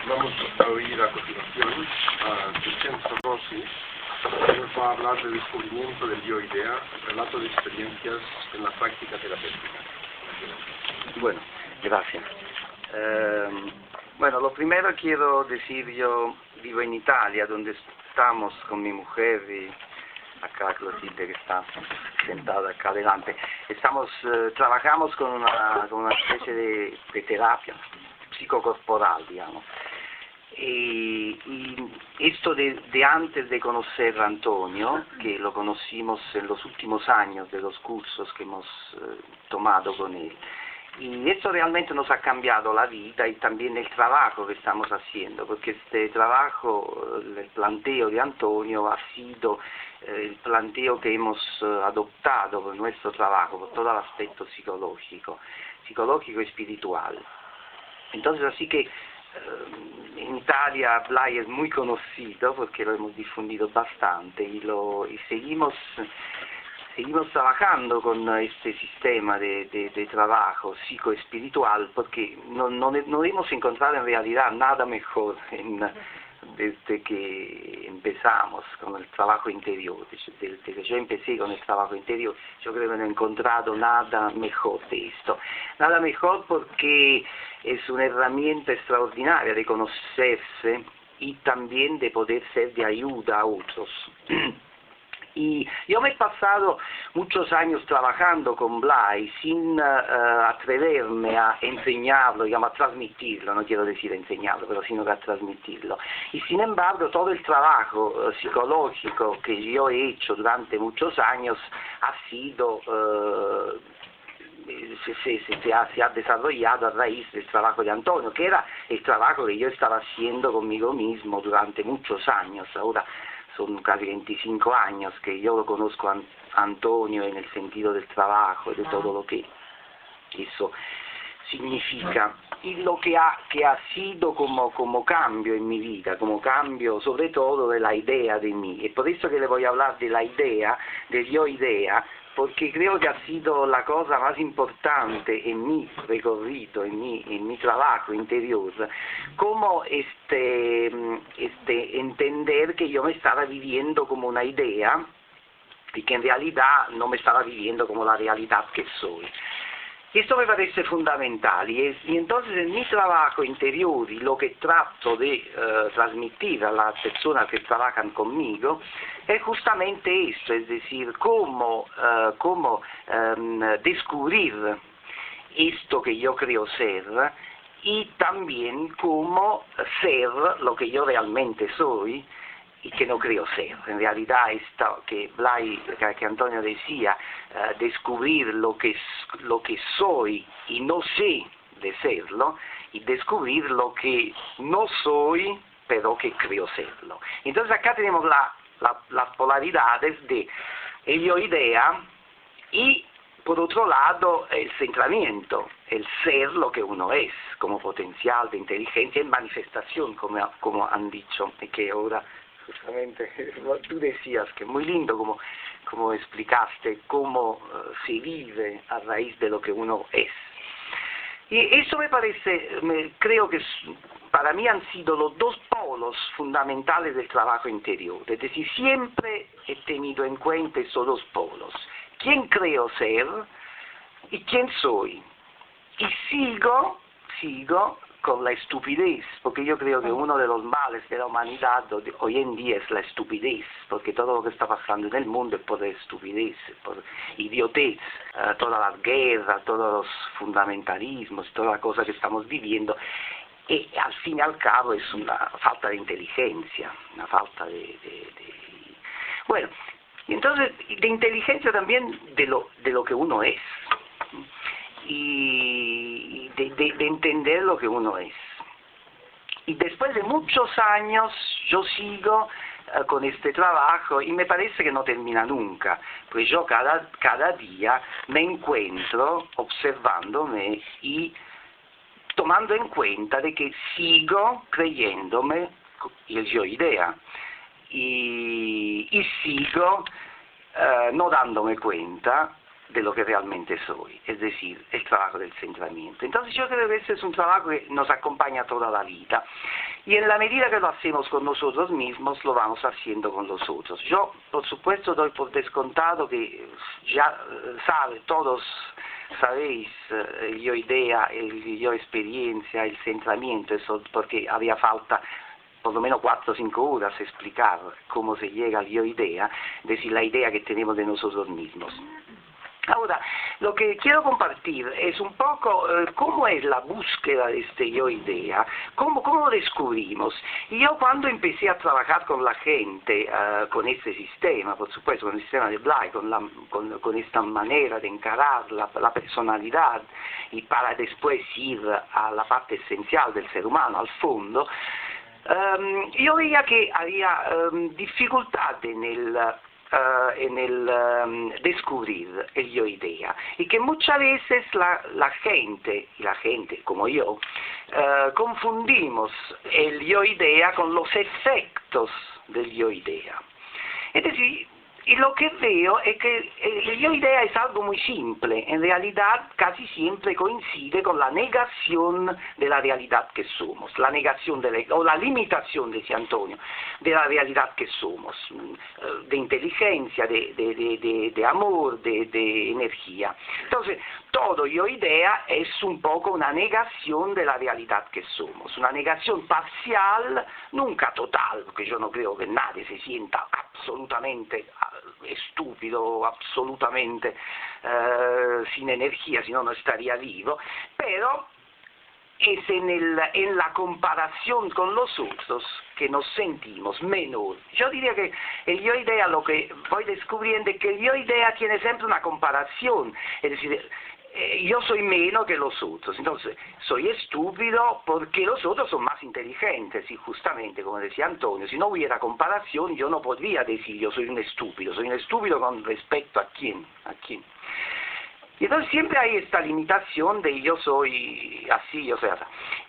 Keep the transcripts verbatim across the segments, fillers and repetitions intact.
Vamos a oír a continuación a Vincenzo Rossi, que nos va a hablar del descubrimiento del yo-idea, relato de experiencias en la práctica terapéutica. Bueno, gracias. Eh, bueno, lo primero quiero decir, yo vivo en Italia, donde estamos con mi mujer y acá Clotilde que está sentada acá adelante. Estamos, eh, trabajamos con una, con una especie de, de terapia psicocorporal, digamos. Y, y esto de, de antes de conocer a Antonio, que lo conocimos en los últimos años de los cursos que hemos eh, tomado con él, y esto realmente nos ha cambiado la vida y también el trabajo que estamos haciendo, porque este trabajo, el planteo de Antonio ha sido eh, el planteo que hemos eh, adoptado por nuestro trabajo, por todo el aspecto psicológico, psicológico y espiritual. Entonces, así que en Italia Blay es muy conocido porque lo hemos difundido bastante y, lo, y seguimos, seguimos trabajando con este sistema de, de, de trabajo psicoespiritual porque no, no, no hemos encontrado en realidad nada mejor en, desde que empezamos con el trabajo interior. Desde que yo empecé con el trabajo interior, yo creo que no he encontrado nada mejor de esto. Nada mejor porque es una herramienta extraordinaria de conocerse y también de poder ser de ayuda a otros. Y yo me he pasado muchos años trabajando con Blay sin uh, atreverme a enseñarlo, digamos, a transmitirlo, no quiero decir enseñarlo, pero sino a transmitirlo. Y sin embargo, todo el trabajo uh, psicológico que yo he hecho durante muchos años ha sido... Uh, Se, se, se, ha, se ha desarrollado a raíz del trabajo de Antonio, que era el trabajo que yo estaba haciendo conmigo mismo durante muchos años. Ahora son casi veinticinco años que yo lo conozco a Antonio en el sentido del trabajo y de todo lo que eso significa. Y lo que ha, que ha sido como, como cambio en mi vida, como cambio sobre todo de la idea de mí. Y por eso que le voy a hablar de la idea, del yo-idea, porque creo que ha sido la cosa más importante en mi recorrido, en mi, en mi trabajo interior, como este, este, entender que yo me estaba viviendo como una idea y que en realidad no me estaba viviendo como la realidad que soy. Esto me parece fundamental y, es, y entonces en mi trabajo interior y lo que trato de uh, transmitir a las personas que trabajan conmigo es justamente esto, es decir, cómo, uh, cómo um, descubrir esto que yo creo ser y también cómo ser lo que yo realmente soy y que no creo ser. En realidad esto que Blay, que Antonio decía, uh, descubrir lo que, lo que soy y no sé de serlo, y descubrir lo que no soy, pero que creo serlo. Entonces acá tenemos la, la, las polaridades de el yo-idea y, por otro lado, el centramiento, el ser lo que uno es, como potencial de inteligencia en manifestación, como, como han dicho, y que ahora justamente tú decías que es muy lindo como, como explicaste cómo uh, se vive a raíz de lo que uno es. Y eso me parece, me, creo que para mí han sido los dos polos fundamentales del trabajo interior. Es decir, siempre he tenido en cuenta esos dos polos. ¿Quién creo ser y quién soy? Y sigo, sigo con la estupidez, porque yo creo que uno de los males de la humanidad hoy en día es la estupidez, porque todo lo que está pasando en el mundo es por estupidez, por idiotez, uh, todas las guerras, todos los fundamentalismos, toda la cosa que estamos viviendo, y al fin y al cabo es una falta de inteligencia, una falta de... de, de... Bueno, y entonces de inteligencia también de lo, de lo que uno es. Y de, de, de entender lo que uno es. Y después de muchos años yo sigo uh, con este trabajo y me parece que no termina nunca, pues yo cada, cada día me encuentro observándome y tomando en cuenta de que sigo creyéndome el yo-idea y, y sigo uh, no dándome cuenta de lo que realmente soy, es decir, el trabajo del centramiento. Entonces yo creo que ese es un trabajo que nos acompaña toda la vida, y en la medida que lo hacemos con nosotros mismos, lo vamos haciendo con los otros. Yo, por supuesto, doy por descontado que ya sabe, todos sabéis el yo idea, el yo experiencia, el centramiento, eso porque había falta por lo menos cuatro o cinco horas explicar cómo se llega al yo idea, es decir, la idea que tenemos de nosotros mismos. Ahora, lo que quiero compartir es un poco eh, cómo es la búsqueda de este yo idea, cómo, cómo lo descubrimos. Y yo cuando empecé a trabajar con la gente, uh, con este sistema, por supuesto, con el sistema de Bly, con, la, con, con esta manera de encarar la, la personalidad y para después ir a la parte esencial del ser humano, al fondo, um, yo veía que había um, dificultad en el... Uh, en el um, descubrir el yo idea, y que muchas veces la, la gente, y la gente como yo, uh, confundimos el yo idea con los efectos del yo idea. Es decir, y lo que veo es que el yo idea es algo muy simple, en realidad casi siempre coincide con la negación de la realidad que somos, la negación de la, o la limitación, decía Antonio, de la realidad que somos, de inteligencia, de, de, de, de, de amor, de, de energía. Entonces, todo yo idea es un poco una negación de la realidad que somos, una negación parcial, nunca total, porque yo no creo que nadie se sienta absolutamente estúpido, absolutamente eh, sin energía, si no no estaría vivo, pero es en, el, en la comparación con los otros que nos sentimos menor. Yo diría que el yo idea, lo que voy descubriendo es que el yo idea tiene siempre una comparación, es decir, yo soy menos que los otros, entonces soy estúpido porque los otros son más inteligentes, y justamente como decía Antonio, si no hubiera comparación yo no podría decir yo soy un estúpido, soy un estúpido con respecto a quién, a quién. Y entonces siempre hay esta limitación de yo soy así, yo soy así.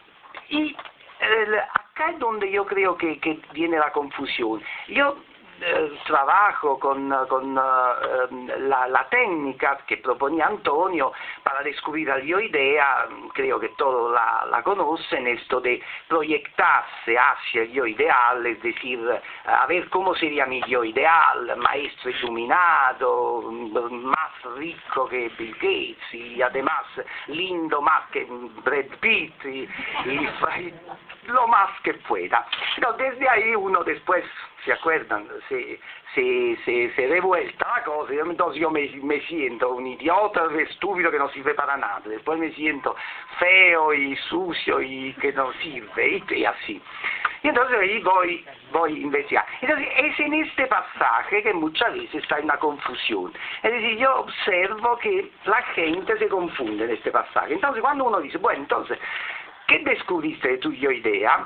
Y eh, acá es donde yo creo que, que viene la confusión. Yo Eh, trabajo con, con uh, la, la técnica que proponía Antonio para descubrir el yo idea, creo que todos la, la conocen, esto de proyectarse hacia el yo ideal, es decir, a ver cómo sería mi yo ideal, maestro iluminado, más rico que Bill Gates y además lindo más que Brad Pitt y, y, y lo más que pueda. No, desde ahí uno después, ¿se acuerdan? Se, se, se, se revuelta la cosa, entonces yo me, me siento un idiota estúpido que no sirve para nada, después me siento feo y sucio y que no sirve, y, y así. Y entonces ahí voy, voy a investigar. Entonces es en este pasaje que muchas veces está en la confusión. Es decir, yo observo que la gente se confunde en este pasaje. Entonces cuando uno dice, bueno, entonces, ¿qué descubriste de tu yo idea?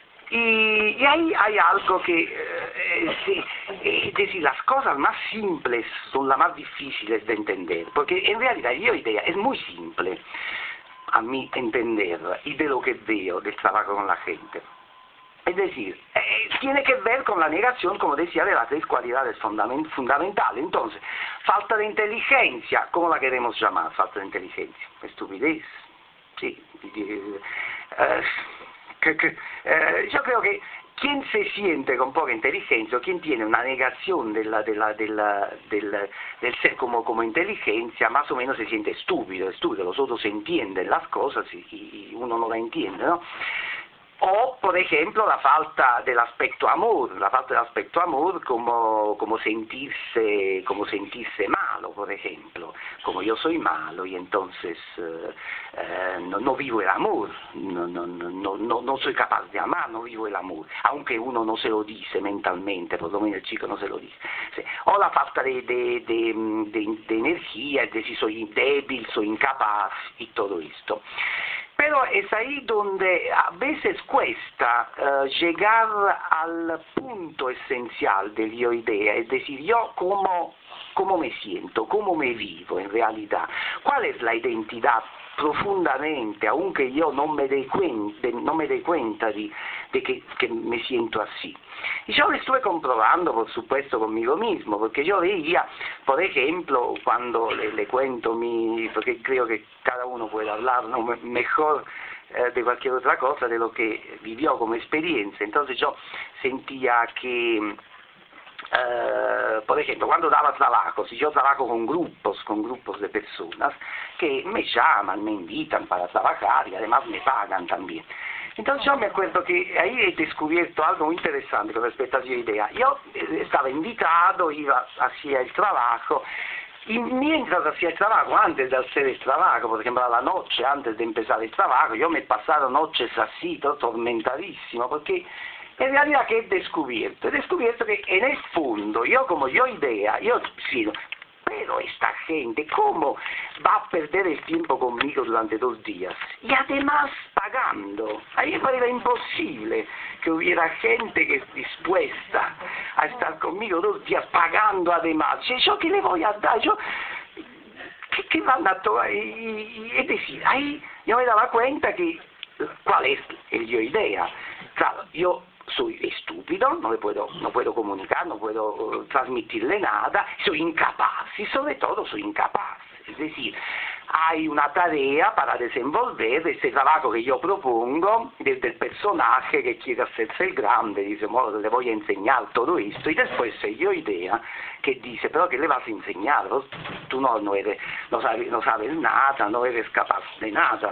Y, y ahí hay algo que, eh, sí, es decir, las cosas más simples son las más difíciles de entender, porque en realidad yo idea es muy simple a mi entender y de lo que veo del trabajo con la gente. Es decir, eh, tiene que ver con la negación, como decía, de las tres cualidades fundament fundamentales. Entonces, falta de inteligencia, ¿cómo la queremos llamar? Falta de inteligencia, estupidez, sí, eh, que, que, eh, yo creo que quien se siente con poca inteligencia o quien tiene una negación de la, de la, de la, del, del ser como, como inteligencia, más o menos se siente estúpido, estúpido, los otros entienden las cosas y, y uno no la entiende, ¿no? O, por ejemplo, la falta del aspecto amor, la falta del aspecto amor como, como, sentirse, como sentirse malo, por ejemplo, como yo soy malo y entonces eh, eh, no, no vivo el amor, no, no, no, no, no soy capaz de amar, no vivo el amor, aunque uno no se lo dice mentalmente, por lo menos el chico no se lo dice. Sí. O la falta de, de, de, de, de energía, es decir, soy débil, soy incapaz y todo esto. Pero es ahí donde a veces cuesta uh, llegar al punto esencial del yo idea, es decir, yo como cómo me siento, cómo me vivo en realidad, cuál es la identidad profundamente, aunque yo no me dé cuenta, no me dé cuenta de, de que, que me siento así. Y yo lo estuve comprobando, por supuesto, conmigo mismo, porque yo veía, por ejemplo, cuando le, le cuento mi, porque creo que cada uno puede hablar, ¿no?, mejor eh, de cualquier otra cosa de lo que vivió como experiencia. Entonces yo sentía que, Uh, por ejemplo, cuando daba trabajo, si yo trabajo con grupos, con grupos de personas que me llaman, me invitan para trabajar y además me pagan también. Entonces yo me acuerdo que ahí he descubierto algo muy interesante con respecto a esa idea. Yo estaba invitado, iba, hacía el trabajo, y mientras hacía el trabajo, antes de hacer el trabajo, por ejemplo a la noche, antes de empezar el trabajo, yo me pasaba noches así, todo tormentadísimo, porque en realidad, ¿qué he descubierto? He descubierto que en el fondo, yo como yo idea, yo sí, pero esta gente, ¿cómo va a perder el tiempo conmigo durante dos días? Y además pagando. A mí me parece imposible que hubiera gente que es dispuesta a estar conmigo dos días pagando además. ¿Yo qué le voy a dar? Yo, ¿qué, qué van a tomar? Y, y, es decir, ahí yo me daba cuenta que, ¿cuál es el yo idea? Claro, yo soy estúpido, no le puedo, no puedo comunicar, no puedo uh, transmitirle nada, soy incapaz y sobre todo soy incapaz. Es decir, hay una tarea para desenvolver este trabajo que yo propongo desde el personaje que quiere hacerse el grande, dice, bueno, le voy a enseñar todo esto, y después se yo idea que dice, pero ¿qué le vas a enseñar? Tú no, no, eres, no, sabes, no sabes nada, no eres capaz de nada.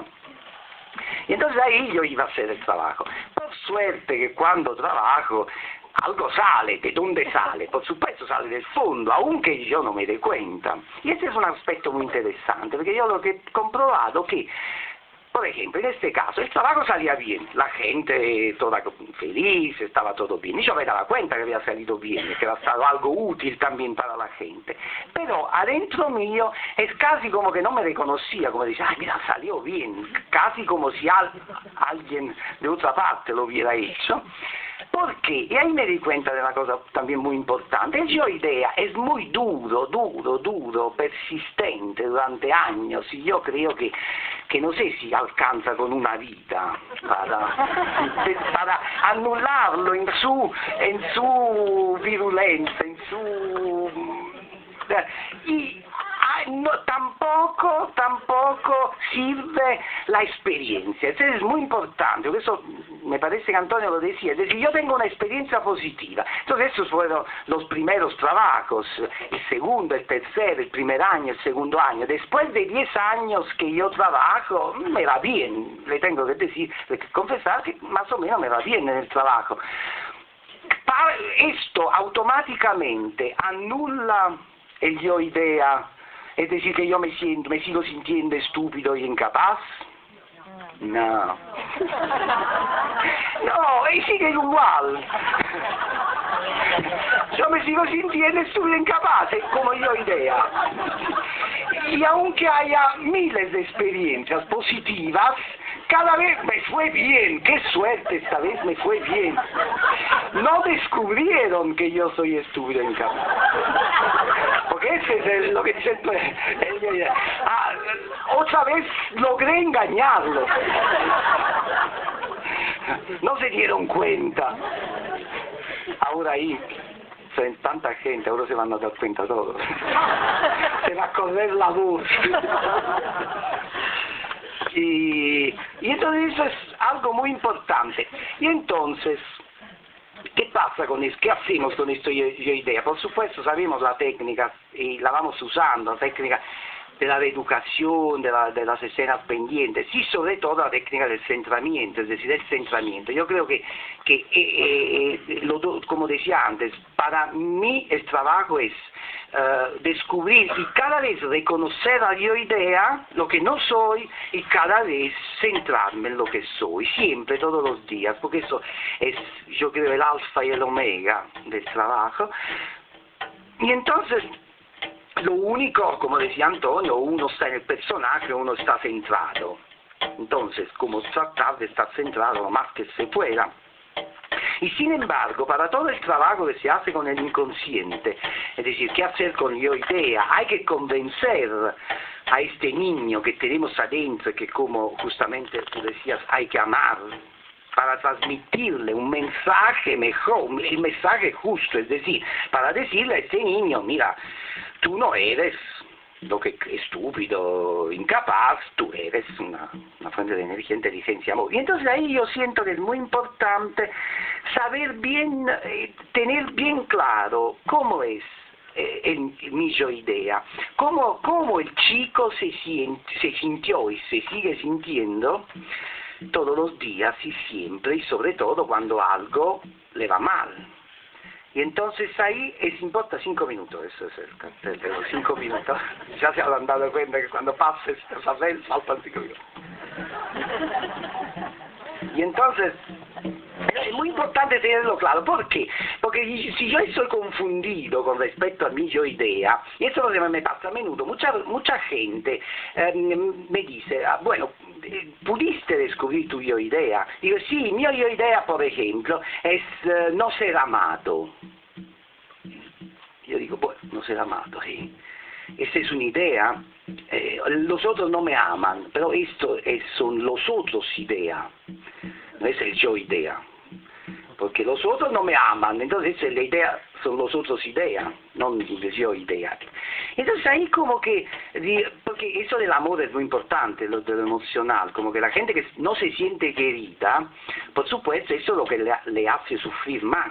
Y entonces ahí yo iba a hacer el trabajo. Por suerte que cuando trabajo algo sale. ¿De dónde sale? Por supuesto sale del fondo, aunque yo no me dé cuenta. Y este es un aspecto muy interesante, porque yo lo que he comprobado que, por ejemplo, en este caso, el trabajo salía bien, la gente toda feliz, estaba todo bien, y yo me daba cuenta que había salido bien, que había estado algo útil también para la gente, pero adentro mío es casi como que no me reconocía, como decía, ay mira, salió bien, casi como si al, alguien de otra parte lo hubiera hecho. ¿Por qué? Y ahí me di cuenta de una cosa también muy importante. El yo idea es muy duro, duro, duro, persistente durante años, y yo creo que, que no sé si alcanza con una vida para, para anularlo en su, en su virulencia, en su... Y no, tampoco, tampoco sirve la experiencia. Eso es muy importante, por eso me parece que Antonio lo decía, es decir, yo tengo una experiencia positiva. Entonces esos fueron los primeros trabajos, el segundo, el tercero, el primer año, el segundo año. Después de diez años que yo trabajo, me va bien, le tengo que decir, que confesar que más o menos me va bien en el trabajo. Para esto automáticamente anula el yo idea. Es decir, que yo me siento, me sigo sintiendo estúpido y incapaz. No. No, y sigue igual. Yo me sigo sintiendo estúpido e incapaz, como yo idea. Y aunque haya miles de experiencias positivas, cada vez me fue bien. Qué suerte, esta vez me fue bien. No descubrieron que yo soy estúpido e incapaz. Porque ese es el, lo que dice el, el, el, ah, otra vez logré engañarlos. No se dieron cuenta. Ahora ahí, son tanta gente, ahora se van a dar cuenta todos. Se va a correr la voz. Y, y entonces eso es algo muy importante. Y entonces, ¿qué pasa con eso? ¿Qué hacemos con esto yo, yo idea? Por supuesto sabemos la técnica y la vamos usando, la técnica de la reeducación, de, la, de las escenas pendientes, y sobre todo la técnica del centramiento, es decir, el centramiento. Yo creo que, que eh, eh, lo, como decía antes, para mí el trabajo es uh, descubrir y cada vez reconocer a yo idea lo que no soy, y cada vez centrarme en lo que soy, siempre, todos los días, porque eso es, yo creo, el alfa y el omega del trabajo. Y entonces, lo único, como decía Antonio, uno está en el personaje, uno está centrado. Entonces, como tratar de estar centrado lo más que se pueda. Y sin embargo, para todo el trabajo que se hace con el inconsciente, es decir, qué hacer con yo idea, hay que convencer a este niño que tenemos adentro, que como justamente tú decías, hay que amar, para transmitirle un mensaje mejor, el mensaje justo, es decir, para decirle a este niño, mira, tú no eres lo que estúpido, incapaz, tú eres una, una fuente de energía, inteligencia, amor. Y entonces ahí yo siento que es muy importante saber bien, eh, tener bien claro cómo es eh, el, mi yo idea, cómo, cómo el chico se, siente, se sintió y se sigue sintiendo todos los días y siempre, y sobre todo cuando algo le va mal. Y entonces ahí es importa cinco minutos, eso es el cartel de los cinco minutos. Ya se habrán dado cuenta que cuando pases el papel faltan cinco minutos. Y entonces, es muy importante tenerlo claro. ¿Por qué? Porque si yo estoy confundido con respecto a mi yo idea, y eso es lo que me pasa a menudo, mucha, mucha gente eh, me dice, ah, bueno, ¿pudiste descubrir tu yo idea? Digo, sí, mi yo idea, por ejemplo, es eh, no ser amado. Yo digo, bueno, no ser amado, sí. Esa es una idea, eh, los otros no me aman, pero esto es, son los otros idea, no es el yo idea, porque los otros no me aman, entonces la idea son los otros idea, no el yo idea. Entonces ahí como que, porque eso del amor es muy importante, lo, de lo emocional, como que la gente que no se siente querida, por supuesto eso es lo que le, le hace sufrir más.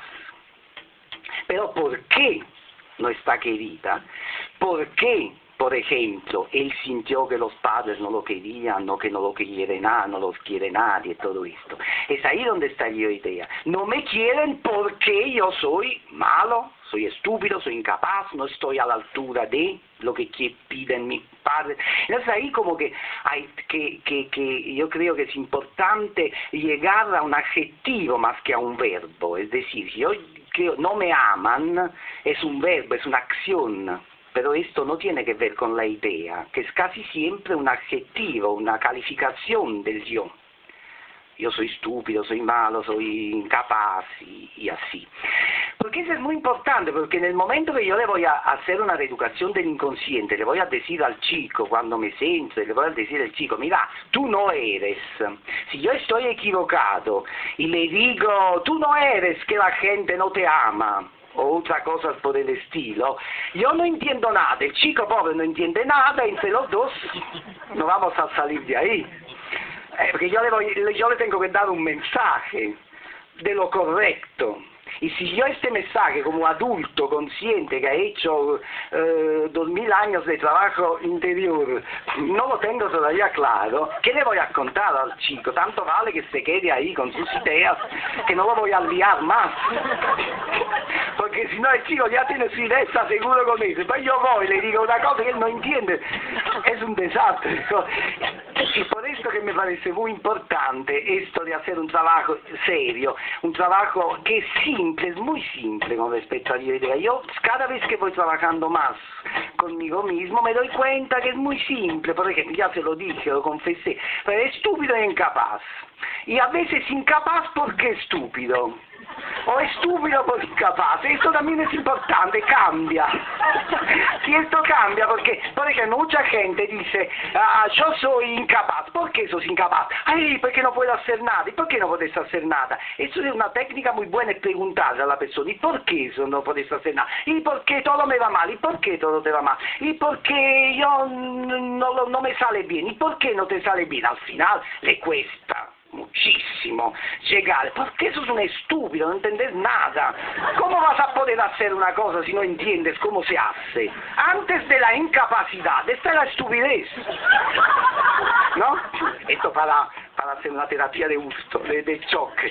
Pero ¿por qué no está querida? ¿Por qué, por ejemplo, él sintió que los padres no lo querían, no que no lo quiere nada, no los quiere nadie, todo esto? Es ahí donde está yo idea. No me quieren porque yo soy malo, soy estúpido, soy incapaz, no estoy a la altura de lo que piden mis padres. Entonces ahí como que hay que, que, que yo creo que es importante llegar a un adjetivo más que a un verbo. Es decir, yo creo no me aman es un verbo, es una acción. Pero esto no tiene que ver con la idea, que es casi siempre un adjetivo, una calificación del yo. Yo soy estúpido, soy malo, soy incapaz y, y así. Porque eso es muy importante, porque en el momento que yo le voy a hacer una reeducación del inconsciente, le voy a decir al chico, cuando me siento, le voy a decir al chico, mira, tú no eres. Si yo estoy equivocado y le digo, tú no eres, que la gente no te ama, o otras cosas por el estilo, yo no entiendo nada, el chico pobre no entiende nada, entre los dos no vamos a salir de ahí, eh, porque yo le, voy, yo le tengo que dar un mensaje de lo correcto. Y si yo este mensaje como adulto consciente que ha hecho eh, dos mil años de trabajo interior no lo tengo todavía claro, ¿qué le voy a contar al chico? Tanto vale que se quede ahí con sus ideas, que no lo voy a liar más. Porque si no el chico ya tiene su idea, está seguro con eso. Pues yo voy y le digo una cosa que él no entiende. Es un desastre. Y por esto que me parece muy importante esto de hacer un trabajo serio, un trabajo que es simple, es muy simple con respecto a la idea. Yo cada vez que voy trabajando más conmigo mismo me doy cuenta que es muy simple. Por ejemplo, ya se lo dije, lo confesé, pero es estúpido e incapaz. Y a veces incapaz porque estúpido. O estúpido por incapaz, esto también es importante, cambia. Si esto cambia, porque, por ejemplo, mucha gente dice, ah, yo soy incapaz, ¿por qué sos incapaz? Ay, porque no puedo hacer nada, ¿y por qué no puedes hacer nada? Eso es una técnica muy buena, es preguntarle a la persona, ¿y por qué eso no puedes hacer nada? ¿Y por qué todo me va mal? ¿Y por qué todo te va mal? ¿Y por qué yo no, no me sale bien? ¿Y por qué no te sale bien? Al final le cuesta muchísimo llegar, porque eso es un estúpido, no entendés nada. ¿Cómo vas a poder hacer una cosa si no entiendes cómo se hace? Antes de la incapacidad está la estupidez, ¿no? Esto para, para hacer una terapia de gusto, de, de choque.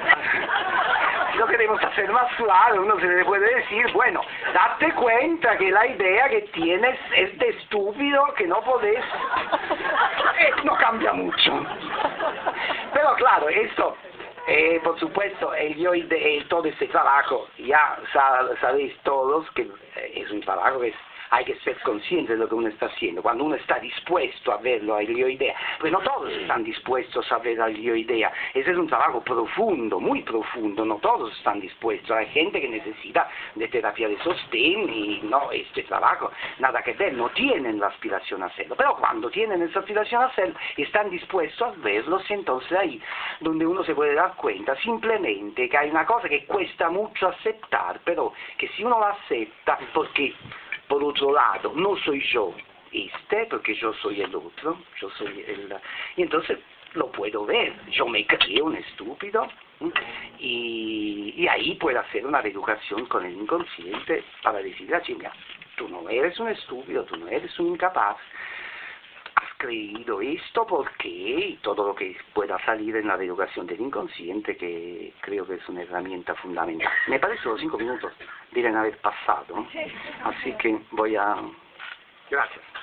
Si lo queremos hacer más claro, uno se le puede decir, bueno, date cuenta que la idea que tienes es de estúpido, que no podés, eh, no cambia mucho. Pero claro, esto, eh, por supuesto, el yo de, el, todo este trabajo, ya sabéis todos que es un trabajo que es hay que ser consciente de lo que uno está haciendo. Cuando uno está dispuesto a verlo, a la idea, pues no todos están dispuestos a ver la idea. Ese es un trabajo profundo, muy profundo, no todos están dispuestos. Hay gente que necesita de terapia de sostén y no, este trabajo, nada que ver, no tienen la aspiración a hacerlo. Pero cuando tienen esa aspiración a hacerlo, están dispuestos a verlos, y entonces ahí donde uno se puede dar cuenta simplemente que hay una cosa que cuesta mucho aceptar, pero que si uno la acepta, porque por otro lado no soy yo este, porque yo soy el otro, yo soy el... y entonces lo puedo ver, yo me creo un estúpido, y, y ahí puedo hacer una reeducación con el inconsciente para decirle a Chimia, tú no eres un estúpido, tú no eres un incapaz, has creído esto porque, y todo lo que pueda salir en la reeducación del inconsciente, que creo que es una herramienta fundamental. Me parece que los cinco minutos deben haber pasado, así que voy a... Gracias.